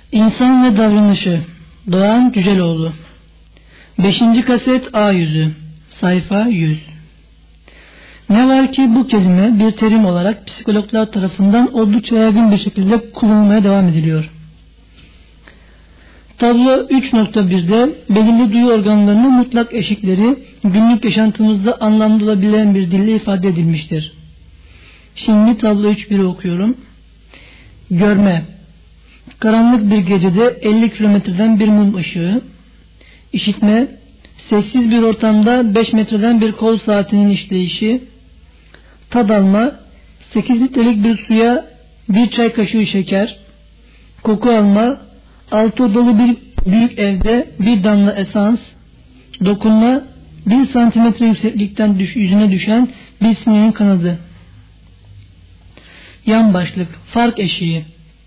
İnsan ve davranışı. Doğan Cüceloğlu. 5. kaset A yüzü. Sayfa 100. Ne var ki bu kelime bir terim olarak psikologlar tarafından oldukça yaygın bir şekilde kullanılmaya devam ediliyor. Tablo 3.1'de belirli duyu organlarının mutlak eşikleri günlük yaşantımızda anlamlı olabilen bir dille ifade edilmiştir. Şimdi tablo 3.1'i okuyorum. Görme. Karanlık bir gecede 50 kilometreden bir mum ışığı. İşitme. Sessiz bir ortamda 5 metreden bir kol saatinin işleyişi. Tad alma. 8 litrelik bir suya 1 çay kaşığı şeker. Koku alma. 6 odalı bir büyük evde 1 damla esans. Dokunma. 1 santimetre yükseklikten yüzüne düşen bir sineğin kanadı. Yan başlık. Fark eşiği.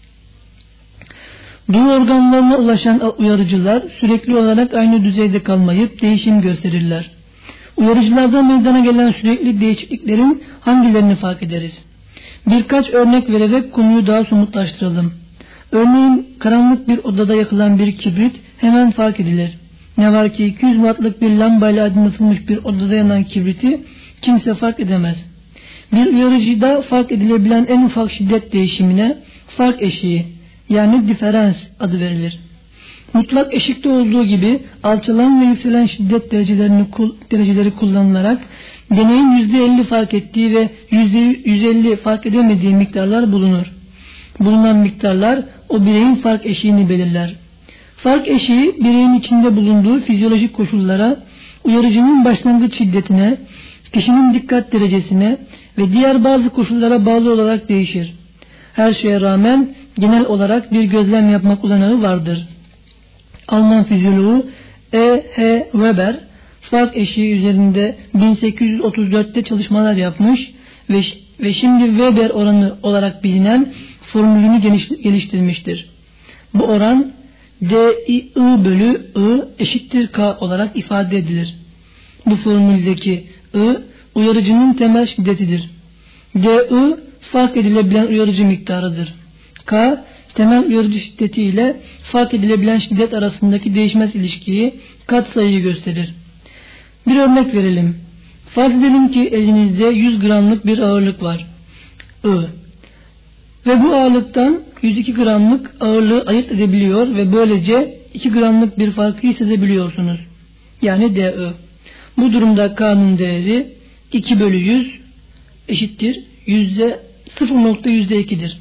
Duyu organlarına ulaşan uyarıcılar sürekli olarak aynı düzeyde kalmayıp değişim gösterirler. Uyarıcılardan meydana gelen sürekli değişikliklerin hangilerini fark ederiz? Birkaç örnek vererek konuyu daha somutlaştıralım. Örneğin karanlık bir odada yakılan bir kibrit hemen fark edilir. Ne var ki 200 wattlık bir lambayla aydınlatılmış bir odada yanan kibriti kimse fark edemez. Bir uyarıcıda fark edilebilen en ufak şiddet değişimine fark eşiği yani diferans adı verilir. Mutlak eşikte olduğu gibi alçalan ve yükselen şiddet dereceleri kullanılarak deneyin %50 fark ettiği ve %150 fark edemediği miktarlar bulunur. Bulunan miktarlar o bireyin fark eşiğini belirler. Fark eşiği bireyin içinde bulunduğu fizyolojik koşullara, uyarıcının başlangıç şiddetine, kişinin dikkat derecesine ve diğer bazı koşullara bağlı olarak değişir. Her şeye rağmen genel olarak bir gözlem yapmak olanağı vardır. Alman fizyoloğu E.H. Weber fark eşiği üzerinde 1834'te çalışmalar yapmış ve şimdi Weber oranı olarak bilinen formülünü geliştirmiştir. Bu oran D.I. bölü I eşittir K olarak ifade edilir. Bu formüldeki I uyarıcının temel şiddetidir. D.I. fark edilebilen uyarıcı miktarıdır. K, temel uyarıcı şiddeti ile fark edilebilen şiddet arasındaki değişmez ilişkiyi katsayıyı gösterir. Bir örnek verelim. Farz edelim ki elinizde 100 gramlık bir ağırlık var. I. Ve bu ağırlıktan 102 gramlık ağırlığı ayırt edebiliyor ve böylece 2 gramlık bir farkı hissedebiliyorsunuz. Yani DI. Bu durumda K'nın değeri 2 bölü 100 eşittir. 0.2'dir.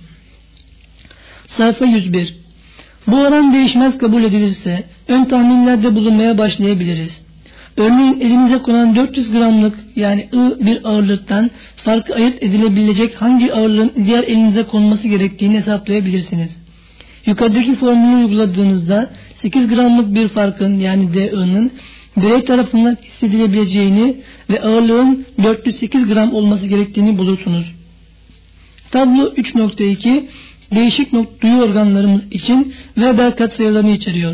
Sayfa 101. Bu oran değişmez kabul edilirse ön tahminlerde bulunmaya başlayabiliriz. Örneğin elinize konan 400 gramlık yani I bir ağırlıktan farkı ayırt edilebilecek hangi ağırlığın diğer elinize konması gerektiğini hesaplayabilirsiniz. Yukarıdaki formülü uyguladığınızda 8 gramlık bir farkın yani DI'nin birey tarafından hissedilebileceğini ve ağırlığın 408 gram olması gerektiğini bulursunuz. Tablo 3.2 değişik duyu organlarımız için Weber katsayılarını içeriyor.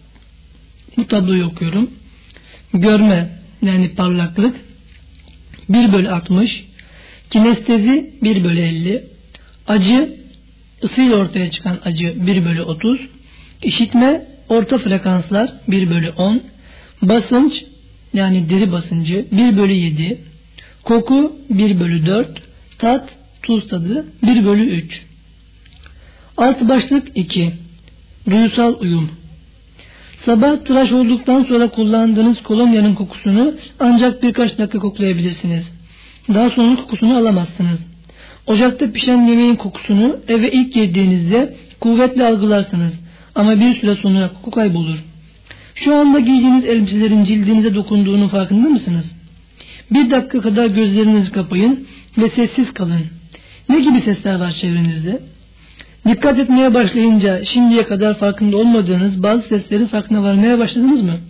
Bu tabloyu okuyorum. Görme yani parlaklık 1 bölü 60, kinestezi 1 bölü 50, acı ısıyla ortaya çıkan acı 1 bölü 30, işitme orta frekanslar 1 bölü 10, basınç yani deri basıncı 1 bölü 7, koku 1 bölü 4, tat tuz tadı 1 bölü 3. Alt başlık 2. Duyusal uyum. Sabah tıraş olduktan sonra kullandığınız kolonyanın kokusunu ancak birkaç dakika koklayabilirsiniz. Daha sonra kokusunu alamazsınız. Ocakta pişen yemeğin kokusunu eve ilk girdiğinizde kuvvetle algılarsınız ama bir süre sonra koku kaybolur. Şu anda giydiğiniz elbiselerin cildinize dokunduğunu farkında mısınız? Bir dakika kadar gözlerinizi kapayın ve sessiz kalın. Ne gibi sesler var çevrenizde? Dikkat etmeye başlayınca şimdiye kadar farkında olmadığınız bazı seslerin farkına varmaya başladınız mı?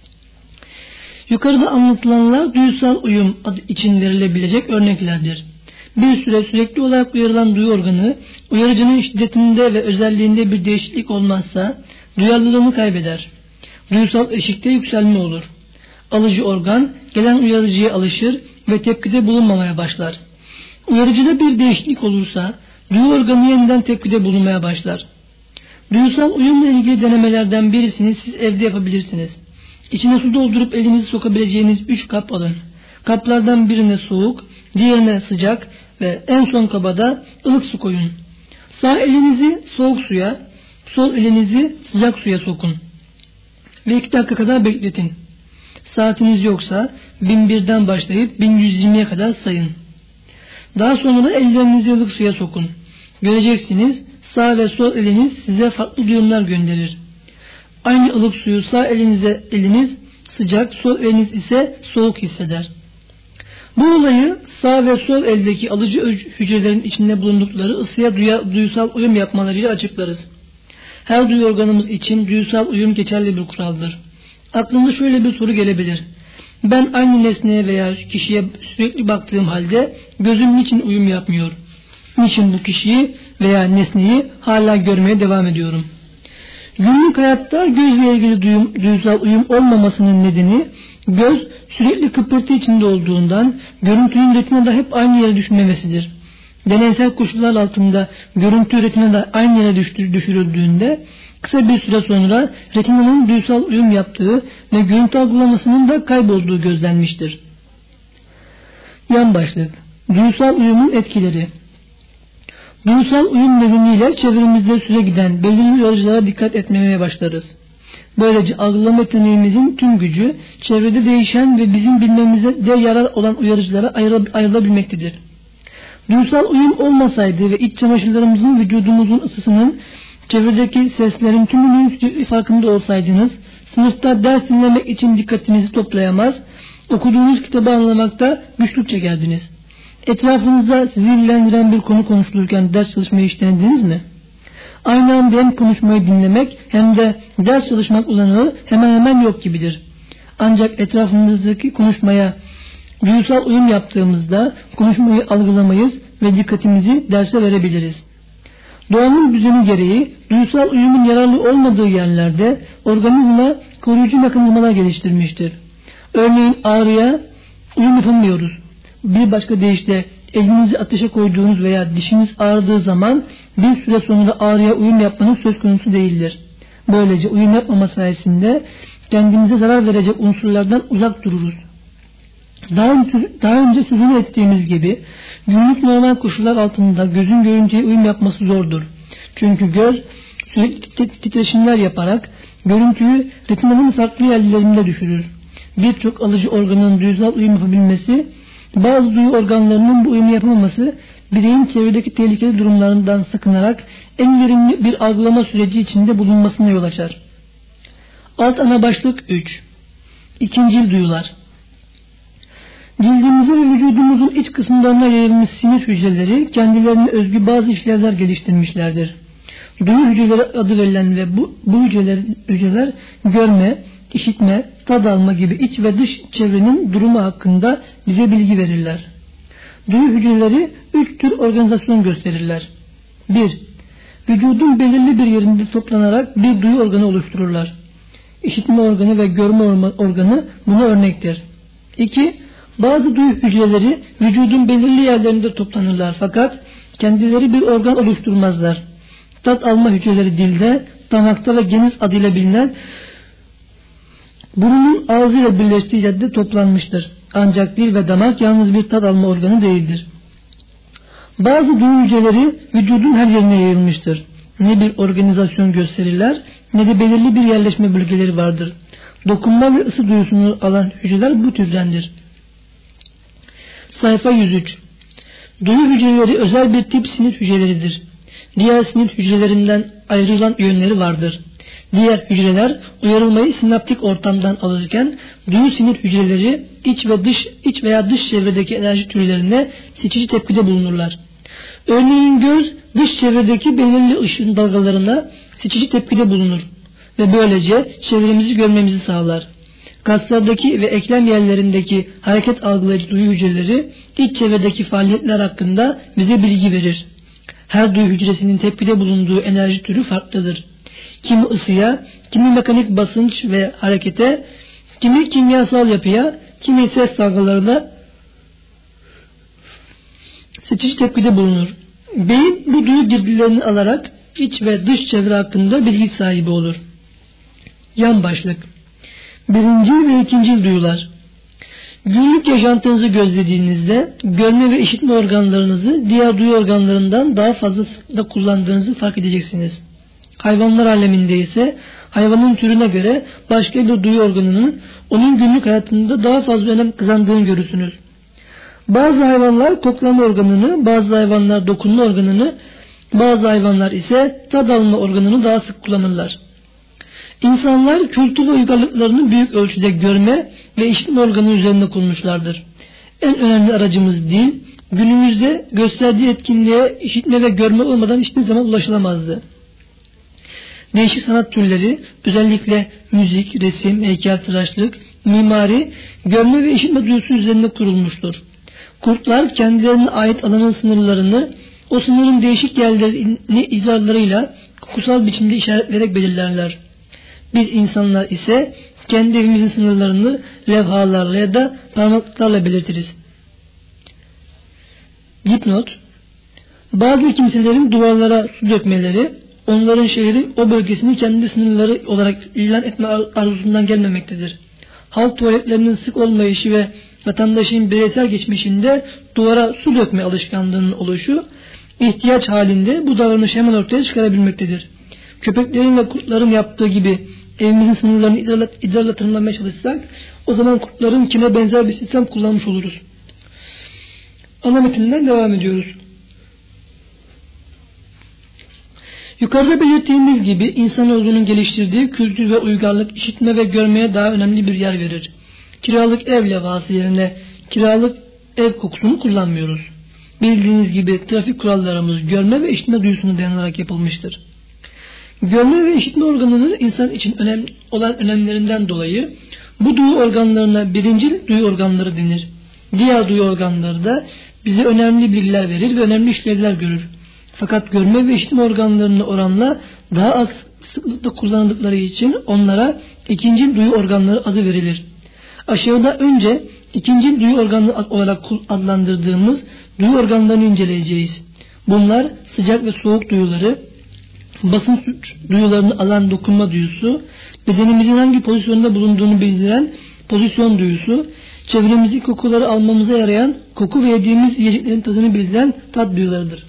Yukarıda anlatılanlar duyusal uyum adı için verilebilecek örneklerdir. Bir süre sürekli olarak uyarılan duyu organı, uyarıcının şiddetinde ve özelliğinde bir değişiklik olmazsa duyarlılığını kaybeder. Duyusal eşikte yükselme olur. Alıcı organ gelen uyarıcıya alışır ve tepkide bulunmamaya başlar. Uyarıcıda bir değişiklik olursa duyu organı yeniden tepkide bulunmaya başlar. Duyusal uyumla ilgili denemelerden birisini siz evde yapabilirsiniz. İçine su doldurup elinizi sokabileceğiniz 3 kap alın. Kaplardan birine soğuk, diğerine sıcak ve en son kaba da ılık su koyun. Sağ elinizi soğuk suya, sol elinizi sıcak suya sokun. Ve 2 dakika kadar bekletin. Saatiniz yoksa 1001'den başlayıp 1120'ye kadar sayın. Daha sonra ellerinizi ılık suya sokun. Göreceksiniz sağ ve sol eliniz size farklı duyumlar gönderir. Aynı ılık suyu sağ eliniz sıcak, sol eliniz ise soğuk hisseder. Bu olayı sağ ve sol eldeki alıcı hücrelerin içinde bulundukları ısıya duyusal uyum yapmalarıyla açıklarız. Her duyu organımız için duyusal uyum geçerli bir kuraldır. Aklınıza şöyle bir soru gelebilir. Ben aynı nesneye veya kişiye sürekli baktığım halde gözüm niçin uyum yapmıyor? Niçin bu kişiyi veya nesneyi hala görmeye devam ediyorum? Günlük hayatta gözle ilgili duyusal uyum olmamasının nedeni göz sürekli kıpırtı içinde olduğundan görüntünün retinada hep aynı yere düşmemesidir. Deneysel koşullar altında görüntü retinada aynı yere düşürüldüğünde kısa bir süre sonra retinanın duyusal uyum yaptığı ve görüntü algılamasının da kaybolduğu gözlenmiştir. Yan başlık: Duyusal uyumun etkileri. Duyusal uyum nedeniyle çevremizde süre giden belirli uyarıcılara dikkat etmemeye başlarız. Böylece algılama yeteneğimizin tüm gücü çevrede değişen ve bizim bilmemize de yarar olan uyarıcılara ayrılabilmektedir. Duyusal uyum olmasaydı ve iç çamaşırlarımızın vücudumuzun ısısının çevredeki seslerin tümünün farkında olsaydınız, sınıfta ders dinlemek için dikkatinizi toplayamaz, okuduğunuz kitabı anlamakta güçlük çekerdiniz. Etrafınızda sizi ilgilendiren bir konu konuşulurken ders çalışmayı hiç denediniz mi? Aynı anda hem konuşmayı dinlemek hem de ders çalışmak olanağı hemen hemen yok gibidir. Ancak etrafımızdaki konuşmaya duyusal uyum yaptığımızda konuşmayı algılamayız ve dikkatimizi derse verebiliriz. Doğanın düzeni gereği duyusal uyumun yararlı olmadığı yerlerde organizma koruyucu mekanizmalar geliştirmiştir. Örneğin ağrıya uyum yapamıyoruz. Bir başka deyişle elinizi ateşe koyduğunuz veya dişiniz ağrıdığı zaman bir süre sonra ağrıya uyum yapmanız söz konusu değildir. Böylece uyum yapmama sayesinde kendimize zarar verecek unsurlardan uzak dururuz. Daha önce sözünü ettiğimiz gibi günlük normal koşullar altında gözün görüntüye uyum yapması zordur. Çünkü göz sürekli titreşimler yaparak görüntüyü retinanın farklı yerlerinde düşürür. Birçok alıcı organın duyusal uyum yapabilmesi, bazı duyu organlarının bu uyumu yapamaması, bireyin çevredeki tehlikeli durumlarından sakınarak en verimli bir algılama süreci içinde bulunmasına yol açar. Alt ana başlık 3. İkincil duyular. Cildimizin ve vücudumuzun iç kısımlarına yayılmış sinir hücreleri kendilerine özgü bazı işlevler geliştirmişlerdir. Duyu hücreleri adı verilen ve bu hücreler görme, işitme, tad alma gibi iç ve dış çevrenin durumu hakkında bize bilgi verirler. Duyu hücreleri 3 tür organizasyon gösterirler. 1. Vücudun belirli bir yerinde toplanarak bir duyu organı oluştururlar. İşitme organı ve görme organı buna örnektir. 2. Bazı duyu hücreleri vücudun belirli yerlerinde toplanırlar fakat kendileri bir organ oluşturmazlar. Tat alma hücreleri dilde, damakta ve geniz adıyla bilinen burunun ağzıyla birleştiği yerde toplanmıştır. Ancak dil ve damak yalnız bir tat alma organı değildir. Bazı duyu hücreleri vücudun her yerine yayılmıştır. Ne bir organizasyon gösterirler ne de belirli bir yerleşme bölgeleri vardır. Dokunma ve ısı duyusunu alan hücreler bu türdendir. Sayfa 103. Duyu hücreleri özel bir tip sinir hücreleridir. Diğer sinir hücrelerinden ayrılan yönleri vardır. Diğer hücreler uyarılmayı sinaptik ortamdan alırken duyu sinir hücreleri iç veya dış çevredeki enerji türlerine seçici tepkide bulunurlar. Örneğin göz dış çevredeki belirli ışın dalgalarına seçici tepkide bulunur ve böylece çevremizi görmemizi sağlar. Kaslardaki ve eklem yerlerindeki hareket algılayıcı duyu hücreleri iç çevredeki faaliyetler hakkında bize bilgi verir. Her duyu hücresinin tepkide bulunduğu enerji türü farklıdır. Kimi ısıya, kimi mekanik basınç ve harekete, kimi kimyasal yapıya, kimi ses dalgalarına seçici tepkide bulunur. Beyin bu duyu girdilerini alarak iç ve dış çevre hakkında bilgi sahibi olur. Yan başlık. Birinci ve ikinci duyular. Günlük yaşantınızı gözlediğinizde görme ve işitme organlarınızı diğer duyu organlarından daha fazla sıklıkla kullandığınızı fark edeceksiniz. Hayvanlar aleminde ise hayvanın türüne göre başka bir duyu organının onun günlük hayatında daha fazla önem kazandığını görürsünüz. Bazı hayvanlar koklama organını, bazı hayvanlar dokunma organını, bazı hayvanlar ise tad alma organını daha sık kullanırlar. İnsanlar kültür ve uygarlıklarını büyük ölçüde görme ve işitme organı üzerinde kurmuşlardır. En önemli aracımız dil, günümüzde gösterdiği etkinliğe işitme ve görme olmadan hiçbir zaman ulaşılamazdı. Değişik sanat türleri, özellikle müzik, resim, heykeltıraşlık, mimari, görme ve işitme duyusu üzerinde kurulmuştur. Kurtlar kendilerine ait alanın sınırlarını, o sınırın değişik yerlerini idrarlarıyla kokusal biçimde işaret vererek belirlerler. Biz insanlar ise kendi evimizin sınırlarını levhalarla ya da parmaklıklarla belirtiriz. Dipnot: bazı kimselerin duvarlara su dökmeleri, onların şehrin o bölgesini kendi sınırları olarak ilan etme arzusundan gelmemektedir. Halk tuvaletlerinin sık olmayışı ve vatandaşın bireysel geçmişinde duvara su dökme alışkanlığının oluşu, ihtiyaç halinde bu davranışı hemen ortaya çıkarabilmektedir. Köpeklerin ve kurtların yaptığı gibi evimizin sınırlarını idrarla tanımlamaya çalışsak, o zaman kurtların kine benzer bir sistem kullanmış oluruz. Ana metinden devam ediyoruz. Yukarıda belirttiğimiz gibi insanoğlunun geliştirdiği kültür ve uygarlık işitme ve görmeye daha önemli bir yer verir. Kiralık ev levhası yerine kiralık ev kokusunu kullanmıyoruz. Bildiğiniz gibi trafik kurallarımız görme ve işitme duyusuna dayanarak yapılmıştır. Görme ve işitme organının insan için olan önemlerinden dolayı bu duyu organlarına birinci duyu organları denir. Diğer duyu organları da bize önemli bilgiler verir ve önemli işlevler görür. Fakat görme ve işitme organlarına oranla daha az sıklıkla kullanıldıkları için onlara ikinci duyu organları adı verilir. Aşağıda önce ikinci duyu organı olarak adlandırdığımız duyu organlarını inceleyeceğiz. Bunlar sıcak ve soğuk duyuları, basınç duyularını alan dokunma duyusu, bedenimizin hangi pozisyonda bulunduğunu bildiren pozisyon duyusu, çevremizdeki kokuları almamıza yarayan koku ve yediğimiz yiyeceklerin tadını bildiren tat duyularıdır.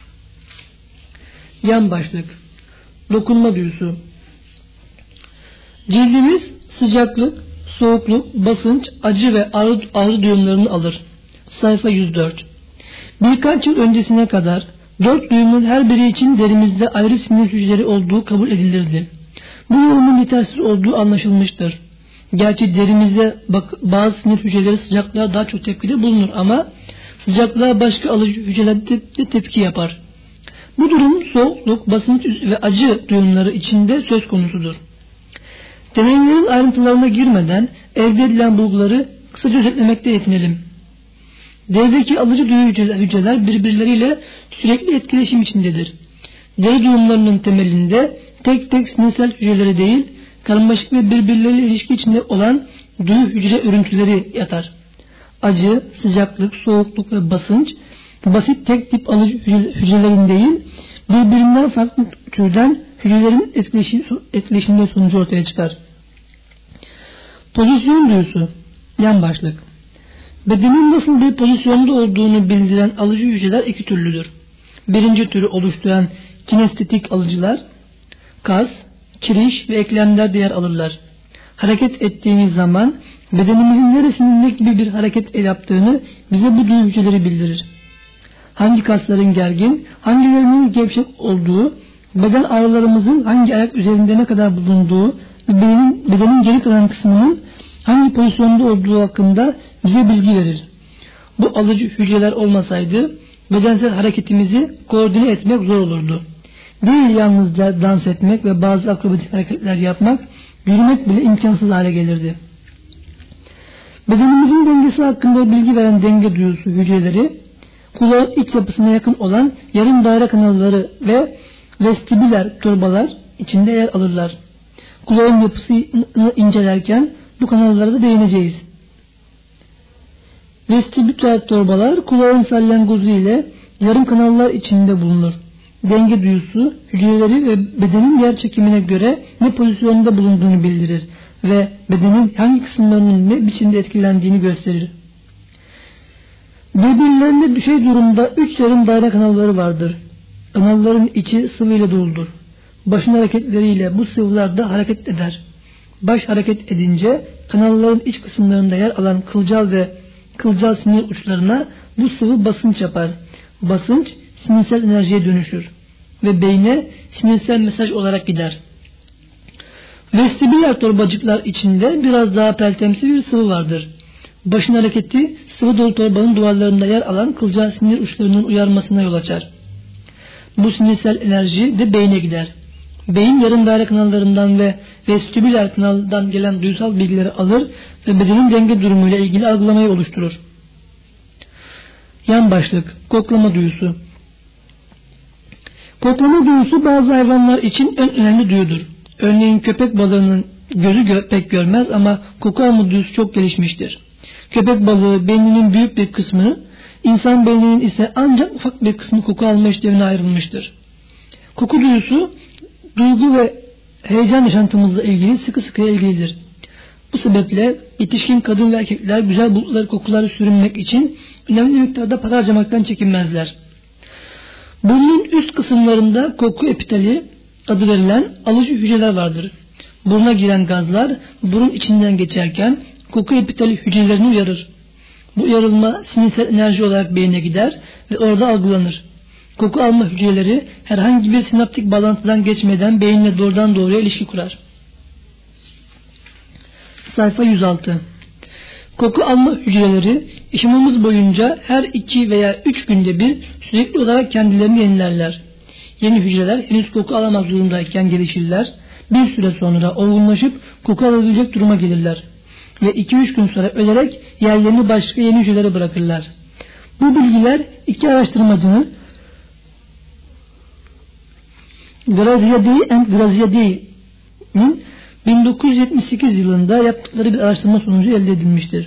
Yan başlık. Dokunma duyusu. Cildimiz sıcaklık, soğukluk, basınç, acı ve ağrı duyumlarını alır. Sayfa 104. Birkaç yıl öncesine kadar 4 duyumun her biri için derimizde ayrı sinir hücreleri olduğu kabul edilirdi. Bu yorumun yetersiz olduğu anlaşılmıştır. Gerçi derimizde bazı sinir hücreleri sıcaklığa daha çok tepkide bulunur ama sıcaklığa başka alıcı hücreler de tepki yapar. Bu durum soğukluk, basınç ve acı duyumları içinde söz konusudur. Deneyimlerin ayrıntılarına girmeden elde edilen bulguları kısaca özetlemekte yetinelim. Derideki alıcı duyu hücreler birbirleriyle sürekli etkileşim içindedir. Deri duyumlarının temelinde tek tek sinirsel hücreleri değil, karmaşık ve birbirleriyle ilişki içinde olan duyu hücre örüntüleri yatar. Acı, sıcaklık, soğukluk ve basınç, basit tek tip alıcı hücrelerin değil, birbirinden farklı türden hücrelerin etkileşiminde sonucu ortaya çıkar. Pozisyon duyusu. Yan başlık. Bedenin nasıl bir pozisyonda olduğunu bildiren alıcı hücreler iki türlüdür. Birinci türü oluşturan kinestetik alıcılar, kas, kiriş ve eklemler yer alırlar. Hareket ettiğimiz zaman bedenimizin neresinin ne gibi bir hareket yaptığını bize bu duyu hücreleri bildirir. Hangi kasların gergin, hangilerinin gevşek olduğu, beden ağrılarımızın hangi ayak üzerinde ne kadar bulunduğu ve bedenin geri kalan kısmının hangi pozisyonda olduğu hakkında bize bilgi verir. Bu alıcı hücreler olmasaydı bedensel hareketimizi koordine etmek zor olurdu. Değil yalnızca dans etmek ve bazı akrobatik hareketler yapmak, yürümek bile imkansız hale gelirdi. Bedenimizin dengesi hakkında bilgi veren denge duyusu hücreleri, kulağın iç yapısına yakın olan yarım daire kanalları ve vestibüler torbalar içinde yer alırlar. Kulağın yapısını incelerken bu kanallara da değineceğiz. Vestibüler torbalar kulağın salyangozu ile yarım kanallar içinde bulunur. denge duyusu hücreleri ve bedenin yer çekimine göre ne pozisyonda bulunduğunu bildirir ve bedenin hangi kısımlarının ne biçimde etkilendiğini gösterir. Birbirlerine düşey durumda 3 yarım daire kanalları vardır. Kanalların içi sıvı ile doludur. Başın hareketleriyle bu sıvılar da hareket eder. Baş hareket edince kanalların iç kısımlarında yer alan kılcal ve kılcal sinir uçlarına bu sıvı basınç yapar. Basınç sinirsel enerjiye dönüşür ve beyne sinirsel mesaj olarak gider. Vestibüler torbacıklar içinde biraz daha peltemsi bir sıvı vardır. Başın hareketi sıvı dolu torbanın duvarlarında yer alan kılcal sinir uçlarının uyarmasına yol açar. Bu sinirsel enerji de beyne gider. Beyin yarım daire kanallarından ve vestibüler kanaldan gelen duysal bilgileri alır ve bedenin denge durumuyla ilgili algılamayı oluşturur. Yan başlık: koklama duyusu. Koklama duyusu bazı hayvanlar için en önemli duyudur. Örneğin köpek balığının gözü pek görmez ama koku alma duyusu çok gelişmiştir. Köpek balığı beyninin büyük bir kısmı, insan beyninin ise ancak ufak bir kısmı koku alma işlevine ayrılmıştır. Koku duyusu, duygu ve heyecan yaşantımızla ilgili sıkı sıkıya ilgilidir. Bu sebeple yetişkin kadın ve erkekler güzel buldukları kokuları sürünmek için önemli miktarda para harcamaktan çekinmezler. Burnun üst kısımlarında koku epiteli adı verilen alıcı hücreler vardır. Buruna giren gazlar burun içinden geçerken koku epiteli hücrelerini uyarır. Bu uyarılma sinirsel enerji olarak beyne gider ve orada algılanır. Koku alma hücreleri herhangi bir sinaptik bağlantıdan geçmeden beyinle doğrudan doğruya ilişki kurar. Sayfa 106. Koku alma hücreleri yaşamımız boyunca her 2 veya 3 günde bir sürekli olarak kendilerini yenilerler. Yeni hücreler henüz koku alamak zorundayken gelişirler. Bir süre sonra olgunlaşıp koku alabilecek duruma gelirler. Ve 2-3 gün sonra ölerek yerlerini başka yeni hücrelere bırakırlar. Bu bilgiler iki araştırmacının Graziadi'nin 1978 yılında yaptıkları bir araştırma sonucu elde edilmiştir.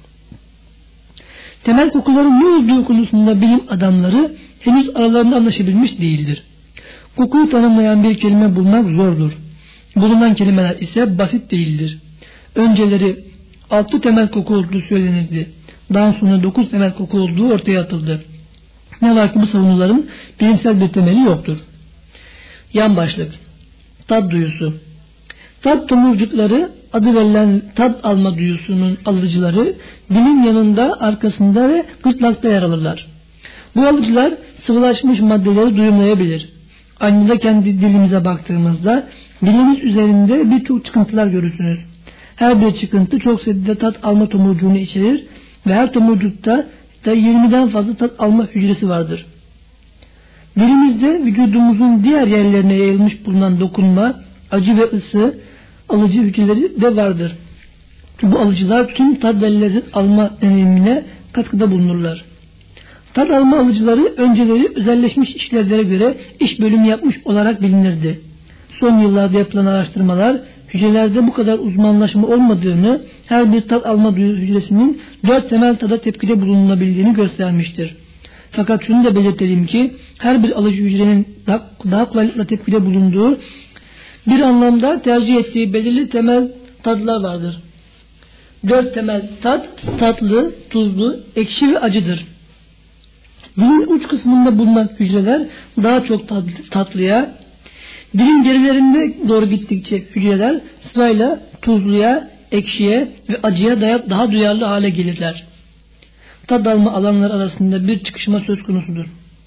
Temel kokuların ne olduğu konusunda bilim adamları henüz aralarında anlaşabilmiş değildir. Kokuyu tanımlayan bir kelime bulmak zordur. Bulunan kelimeler ise basit değildir. Önceleri 6 temel koku olduğu söylenirdi. Daha sonra 9 temel koku olduğu ortaya atıldı. Ne var ki bu savunuların bilimsel bir temeli yoktur. Yan başlık: tat duyusu. Tat tomurcukları adı verilen tat alma duyusunun alıcıları dilin yanında, arkasında ve gırtlakta yer alırlar. Bu alıcılar sıvılaşmış maddeleri duyumlayabilir. Aynada kendi dilimize baktığımızda dilimiz üzerinde birçok çıkıntılar görürsünüz. Her bir çıkıntı çok sayıda tat alma tomurcuğunu içerir ve her tomurcukta da 20'den fazla tat alma hücresi vardır. Dilimizde vücudumuzun diğer yerlerine yayılmış bulunan dokunma, acı ve ısı alıcı hücreleri de vardır. Bu alıcılar tüm tat ve lezzet alma deneyimine katkıda bulunurlar. Tat alma alıcıları önceleri özelleşmiş işlevlere göre iş bölümü yapmış olarak bilinirdi. Son yıllarda yapılan araştırmalar hücrelerde bu kadar uzmanlaşma olmadığını, her bir tat alma hücresinin 4 temel tada tepkide bulunabildiğini göstermiştir. Fakat şunu da belirtelim ki her bir alıcı hücrenin daha kolaylıkla tepkide bulunduğu, bir anlamda tercih ettiği belirli temel tadlar vardır. 4 temel tat: tatlı, tuzlu, ekşi ve acıdır. Dilin uç kısmında bulunan hücreler daha çok tatlıya, dilin gerilerine doğru gittikçe hücreler sırayla tuzluya, ekşiye ve acıya daha duyarlı hale gelirler. Tad alma alanları arasında bir çıkışma söz konusudur.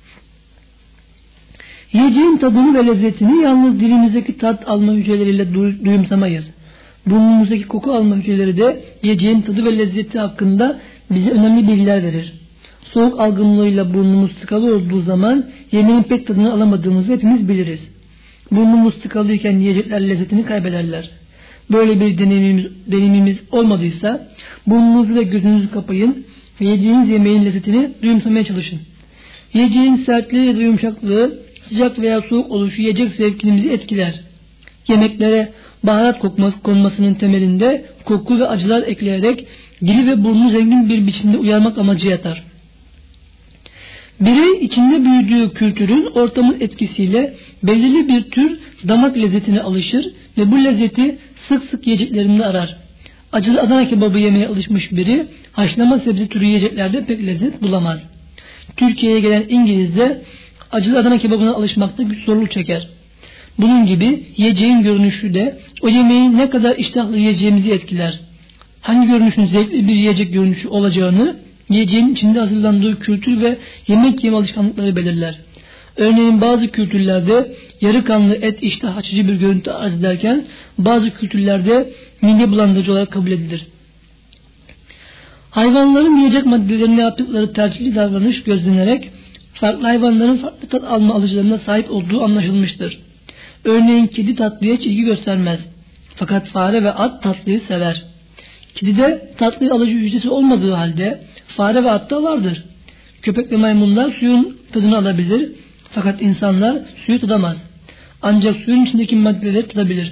Yiyeceğin tadını ve lezzetini yalnız dilimizdeki tat alma hücreleriyle duyumsamayız. Burnumuzdaki koku alma hücreleri de yiyeceğin tadı ve lezzeti hakkında bize önemli bilgiler verir. Soğuk algınlığıyla burnumuz tıkalı olduğu zaman yemeğin pek tadını alamadığımızı hepimiz biliriz. Burnumuz tıkalıyken yiyecekler lezzetini kaybederler. Böyle bir deneyimimiz olmadıysa burnunuzu ve gözünüzü kapayın ve yediğiniz yemeğin lezzetini duyumsamaya çalışın. Yiyeceğin sertliği ya da yumuşaklığı, sıcak veya soğuk oluşu yiyecek zevkimizi etkiler. Yemeklere baharat konmasının temelinde koku ve acılar ekleyerek dili ve burnunu zengin bir biçimde uyarmak amacı yatar. Birey içinde büyüdüğü kültürün, ortamın etkisiyle belirli bir tür damak lezzetine alışır ve bu lezzeti sık sık yiyeceklerinde arar. Acılı Adana kebabı yemeye alışmış biri haşlama sebze türü yiyeceklerde pek lezzet bulamaz. Türkiye'ye gelen İngiliz de acılı Adana kebabına alışmakta güç zorluk çeker. Bunun gibi yiyeceğin görünüşü de o yemeği ne kadar iştahlı yiyeceğimizi etkiler. Hangi görünüşün zevkli bir yiyecek görünüşü olacağını yiyeceğin içinde hazırlandığı kültür ve yemek yeme alışkanlıkları belirler. Örneğin bazı kültürlerde yarı kanlı et iştah açıcı bir görüntü arz ederken bazı kültürlerde mide bulandırıcı olarak kabul edilir. Hayvanların yiyecek maddelerine yaptıkları tercihli davranış gözlenerek farklı hayvanların farklı tat alma alıcılarına sahip olduğu anlaşılmıştır. Örneğin kedi tatlıya hiç ilgi göstermez. Fakat fare ve at tatlıyı sever. Kedide tatlıyı alıcı hücresi olmadığı halde fare ve atta vardır. Köpek ve maymunlar suyun tadını alabilir. Fakat insanlar suyu tadamaz. Ancak suyun içindeki maddeleri tadabilir.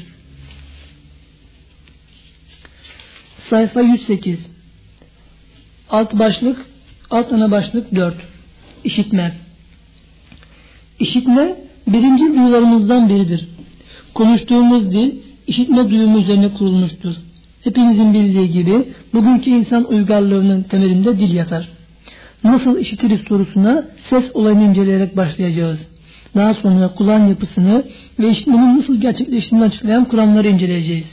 Sayfa 108. Alt ana başlık 4. İşitme. İşitme birinci duyularımızdan biridir. Konuştuğumuz dil işitme duyumu üzerine kurulmuştur. Hepinizin bildiği gibi bugünkü insan uygarlığının temelinde dil yatar. Nasıl işitiriz sorusuna ses olayını inceleyerek başlayacağız. Daha sonra kulağın yapısını ve işitmenin nasıl gerçekleştiğini açıklayan kuramları inceleyeceğiz.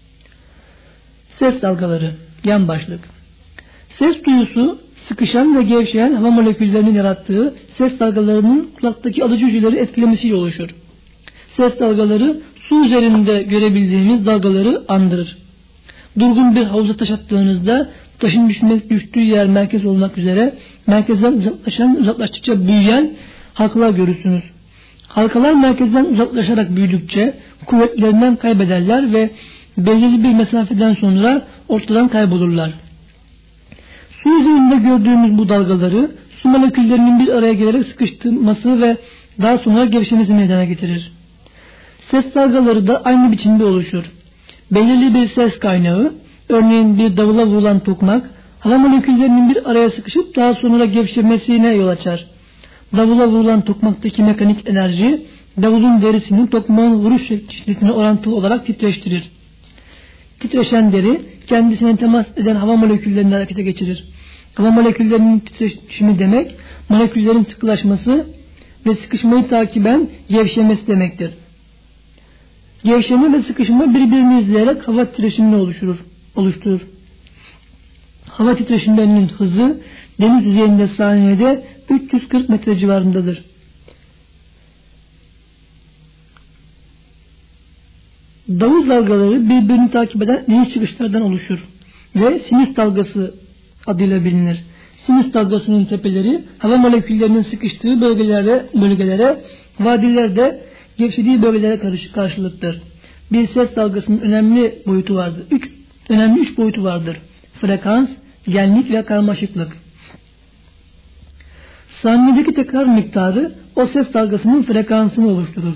Ses dalgaları. Yan başlık. Ses duyusu sıkışan ve gevşeyen hava moleküllerinin yarattığı ses dalgalarının kulaktaki alıcı hücreleri etkilemesiyle oluşur. Ses dalgaları su üzerinde görebildiğimiz dalgaları andırır. Durgun bir havuza taş attığınızda taşın düştüğü yer merkez olmak üzere merkezden uzaklaştıkça büyüyen halkalar görürsünüz. Halkalar merkezden uzaklaşarak büyüdükçe kuvvetlerinden kaybederler ve belirli bir mesafeden sonra ortadan kaybolurlar. Su üzerinde gördüğümüz bu dalgaları su moleküllerinin bir araya gelerek sıkıştırması ve daha sonra gevşemesi meydana getirir. Ses dalgaları da aynı biçimde oluşur. Belirli bir ses kaynağı, örneğin bir davula vurulan tokmak, hava moleküllerinin bir araya sıkışıp daha sonra gevşemesine yol açar. Davula vurulan tokmaktaki mekanik enerji, davulun derisinin tokmağın vuruş şiddetine orantılı olarak titreştirir. Titreşen deri, kendisine temas eden hava moleküllerini harekete geçirir. Hava moleküllerinin titreşimi demek, moleküllerin sıkılaşması ve sıkışmayı takiben gevşemesi demektir. Gevşeme ve sıkışma birbirini izleyerek hava titreşimini oluşturur. Hava titreşimlerinin hızı deniz yüzeyinde saniyede 340 metre civarındadır. Davul dalgaları birbirini takip eden deniz çıkışlardan oluşur ve sinüs dalgası adıyla bilinir. Sinüs dalgasının tepeleri hava moleküllerinin sıkıştığı bölgelere, vadilerde gevşediği bölgelere karşılıktır. Bir ses dalgasının önemli üç boyutu vardır. Frekans, genlik ve karmaşıklık. Saniyedeki tekrar miktarı o ses dalgasının frekansını oluşturur.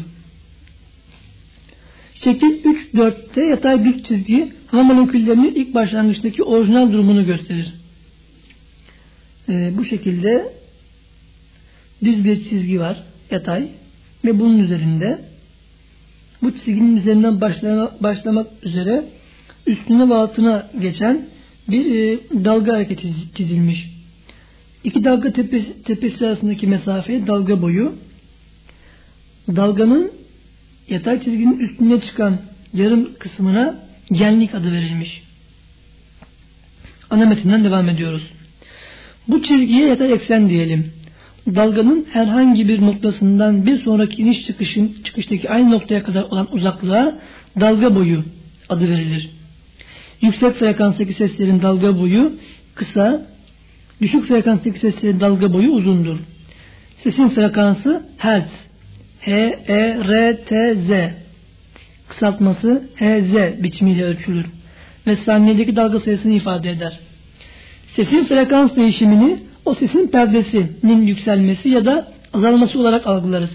Şekil 3-4'te yatay düz çizgi hava moleküllerinin ilk başlangıçtaki orijinal durumunu gösterir. Bu şekilde düz bir çizgi var, yatay, ve bunun üzerinde bu çizginin üzerinden başlamak üzere üstüne ve altına geçen bir dalga hareketi çizilmiş. İki dalga tepesi arasındaki mesafe dalga boyu. Dalganın yatay çizginin üstüne çıkan yarım kısmına genlik adı verilmiş. Ana metinden devam ediyoruz. Bu çizgiye yatay eksen diyelim. Dalganın herhangi bir noktasından bir sonraki iniş çıkıştaki aynı noktaya kadar olan uzaklığa dalga boyu adı verilir. Yüksek frekanstaki seslerin dalga boyu kısa, düşük frekanstaki seslerin dalga boyu uzundur. Sesin frekansı Hz, H-E-R-T-Z, kısaltması H-Z biçimiyle ölçülür ve saniyedeki dalga sayısını ifade eder. Sesin frekans değişimini o sesin perdesinin yükselmesi ya da azalması olarak algılarız.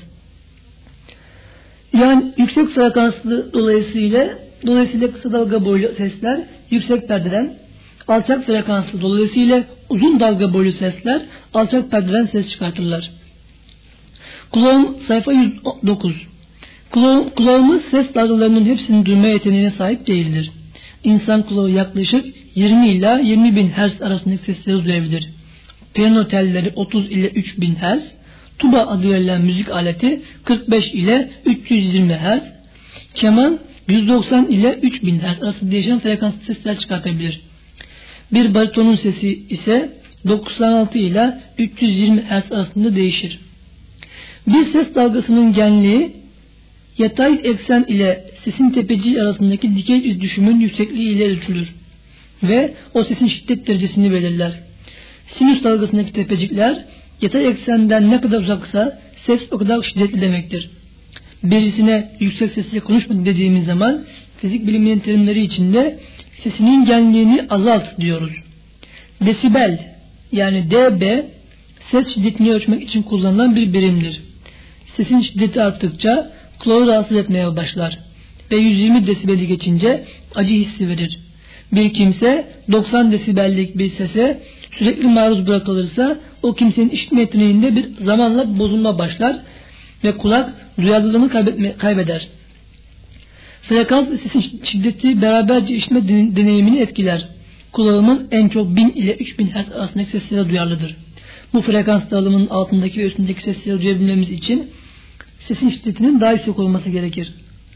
Yani yüksek frekanslı dolayısıyla kısa dalga boylu sesler yüksek perdeden, alçak frekanslı dolayısıyla uzun dalga boylu sesler alçak perdeden ses çıkartırlar. Kulağım sayfa 109. Kulağımız ses dalgalarının hepsini duyma yeteneğine sahip değildir. İnsan kulağı yaklaşık 20 ila 20 bin Hz arasındaki sesleri duyabilir. Piyano telleri 30 ile 3000 Hz, tuba adı verilen müzik aleti 45 ile 320 Hz, keman 190 ile 3000 Hz arasında değişen frekanslı sesler çıkartabilir. Bir baritonun sesi ise 96 ile 320 Hz arasında değişir. Bir ses dalgasının genliği yatay eksen ile sesin tepeciği arasındaki dikey düşümün yüksekliği ile ölçülür ve o sesin şiddet derecesini belirler. Sinüs dalgasındaki tepecikler yatay eksenden ne kadar uzaksa ses o kadar şiddetli demektir. Birisine yüksek sesle konuşma dediğimiz zaman fizik biliminin terimleri içinde sesinin genliğini azalt diyoruz. Desibel yani dB ses şiddetini ölçmek için kullanılan bir birimdir. Sesin şiddeti arttıkça kulağı rahatsız etmeye başlar ve 120 desibeli geçince acı hissi verir. Bir kimse 90 desibellik bir sese sürekli maruz bırakılırsa o kimsenin işitme yeteneğinde bir zamanla bozulma başlar ve kulak duyarlılığını kaybeder. Frekans ve sesin şiddeti beraberce işitme deneyimini etkiler. Kulağımız en çok 1000 ile 3000 Hz arasındaki seslere duyarlıdır. Bu frekans dağılımının altındaki ve üstündeki sesleri duyabilmemiz için sesin şiddetinin daha yüksek olması gerekir.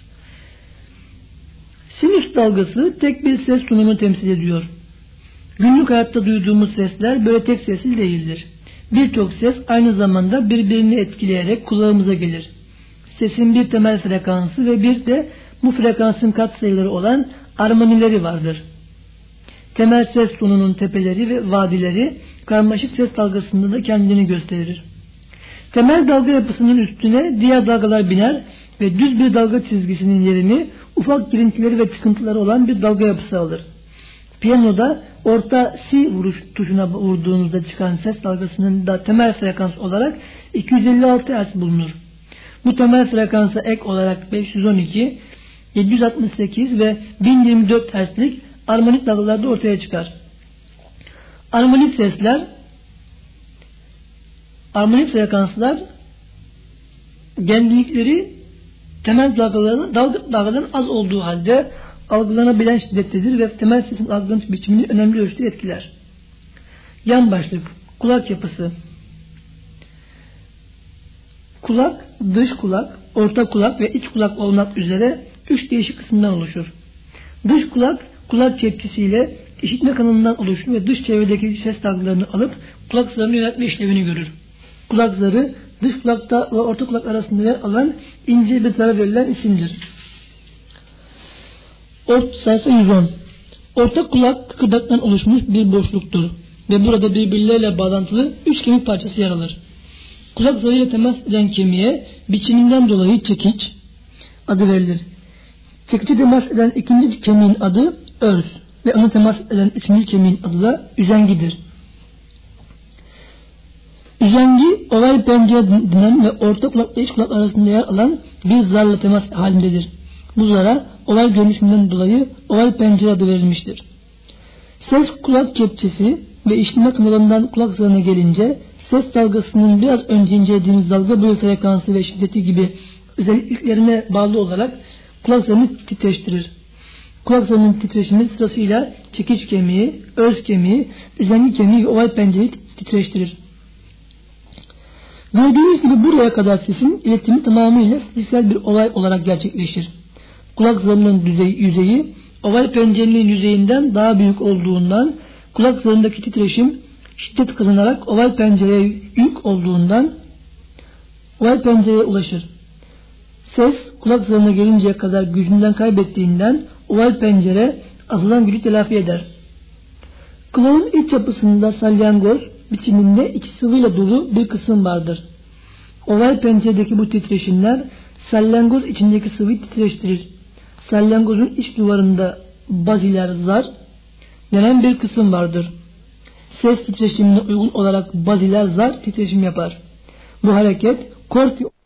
Sinüs dalgası tek bir ses tonunu temsil ediyor. Günlük hayatta duyduğumuz sesler böyle tek sesli değildir. Birçok ses aynı zamanda birbirini etkileyerek kulağımıza gelir. Sesin bir temel frekansı ve bir de bu frekansın katsayıları olan armonileri vardır. Temel ses tonunun tepeleri ve vadileri karmaşık ses dalgasında da kendini gösterir. Temel dalga yapısının üstüne diğer dalgalar biner ve düz bir dalga çizgisinin yerini ufak girintileri ve çıkıntıları olan bir dalga yapısı alır. Piyanoda orta si vuruş tuşuna vurduğunuzda çıkan ses dalgasının da temel frekans olarak 256 Hz bulunur. Bu temel frekansa ek olarak 512, 768 ve 1024 Hz'lik armonik dalgalar da ortaya çıkar. Armonik sesler, armonik frekanslar genlikleri temel dalgaların az olduğu halde algılanabilen şiddettedir ve temel sesin algılanış biçimini önemli ölçüde etkiler. Yan başlık, kulak yapısı. Kulak, dış kulak, orta kulak ve iç kulak olmak üzere 3 değişik kısımdan oluşur. Dış kulak, kulak kepçesiyle işitme kanalından oluşur ve dış çevredeki ses dalgalarını alıp kulak zarını yönetme işlevini görür. Kulak zarı, dış kulakta ve orta kulak arasında yer alan ince bir zara verilen isimdir. Sayfa 110. Orta kulak kıkırdaktan oluşmuş bir boşluktur ve burada birbirleriyle bağlantılı 3 kemik parçası yer alır. Kulak zarıyla temas eden kemiğe biçiminden dolayı çekiç adı verilir. Çekici temas eden ikinci kemiğin adı örs ve ona temas eden üçüncü kemiğin adı da üzengidir. Üzengi oval pencere denen ve orta kulakla iç kulak arasında yer alan bir zarla temas halindedir. Bu zara oval görünüşünden dolayı oval pencere adı verilmiştir. Ses kulak kepçesi ve işitme kanalından kulak zarına gelince ses dalgasının biraz önce incelediğimiz dalga boyu frekansı ve şiddeti gibi özelliklerine bağlı olarak kulak zarını titreştirir. Kulak zarının titreşimi sırasıyla çekiç kemiği, örs kemiği, üzengi kemiği ve oval pencereyi titreştirir. Gördüğünüz gibi buraya kadar sesin iletimi tamamıyla fiziksel bir olay olarak gerçekleşir. Kulak zarının yüzeyi oval pencerenin yüzeyinden daha büyük olduğundan kulak zarındaki titreşim şiddet kazanarak oval pencereye yük olduğundan oval pencereye ulaşır. Ses kulak zarına gelinceye kadar gücünden kaybettiğinden oval pencere azalan gücü telafi eder. Kulağın iç yapısında salyangoz biçiminde içi sıvıyla dolu bir kısım vardır. Oval penceredeki bu titreşimler salyangoz içindeki sıvıyı titreştirir. Salyangozun iç duvarında baziler zar denen bir kısım vardır. Ses titreşimine uygun olarak baziler zar titreşim yapar. Bu hareket korti